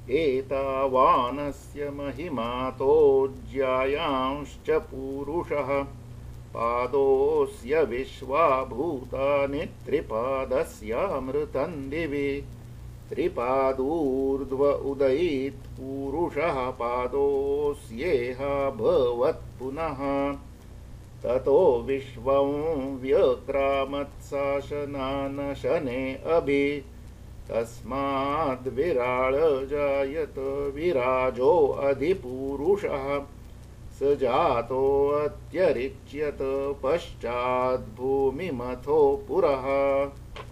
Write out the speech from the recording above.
एतावानस्य महिमातोज्यायांश्च पूरुषः पादोऽस्य विश्वाभूतानि त्रिपादस्यामृतं दिवि त्रिपादूर्ध्व उदयीत् पूरुषः पादोऽस्येह भवत्पुनः ततो विश्वं व्यक्रामत्शासनानशने अभि तस्माद्विराळ जायत विराजो अधिपूरुषः स जातोऽत्यरिच्यत पश्चाद्भूमिमथो पुरः।